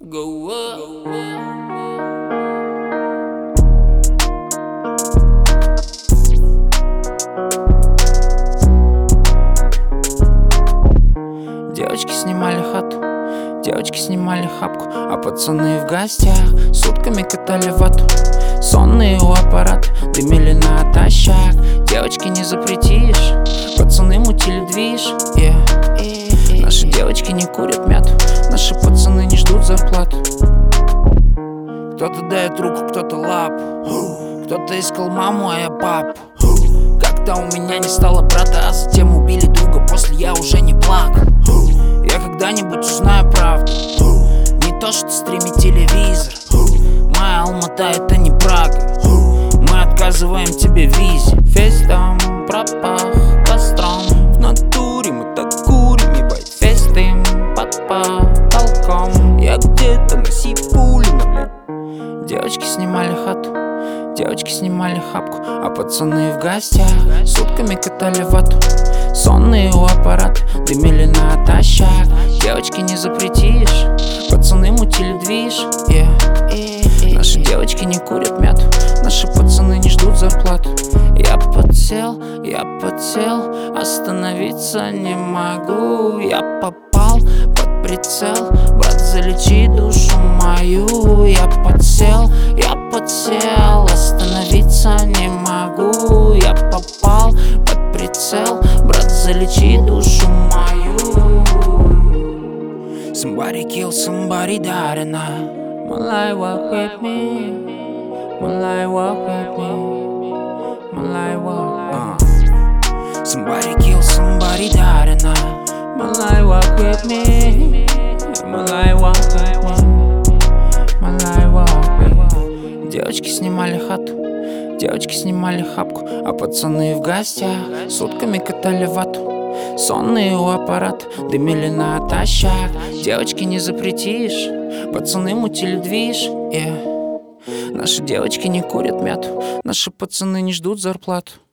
Go up. Девочки снимали хату, девочки снимали хапку, а пацаны в гостях сутками катали вату. Сонные у аппарата дымили натощак. Девочки не запретишь, пацаны мутили движ. Наши девочки не курят мяту, наши пацаны не ждут зарплату. Кто-то дает руку, кто-то лапу, кто-то искал маму, а я папу. Когда у меня не стало брата, а затем убили друга, после я уже не плакал. Я когда-нибудь узнаю правду, не то что стримить телевизор. Моя Алмата — это не Прага, мы отказываем тебе в визе. Весь дом пропах костром, в натуре мы так курим, ебать. Весь дым под потолком, я где-то на Сипулино, блядь. Девочки снимали хату, девочки снимали хапку, а пацаны в гостях сутками катали вату. Сонные у аппарата дымили натощак. Девочки не запретишь, пацаны мутили движ. Наши девочки не курят мяту, наши пацаны не ждут зарплату. Я подсел, остановиться не могу. Я попал под прицел, брат, залечи душу мою. Я подсел, остановиться не могу. Я попал под прицел, брат, залечи душу мою. Somebody kill somebody, died and Malay, walk with me, Malay, walk with me, Malay, walk. Somebody kill somebody, died and Malay, walk with me, Malay, walk with me, Malay, walk with me. Девочки снимали хату, девочки снимали хапку, а пацаны в гостях сутками катали вату. Сонные у аппарата дымили натощак. Девочки не запретишь, пацаны мутили движ. Наши девочки не курят мяту, наши пацаны не ждут зарплату.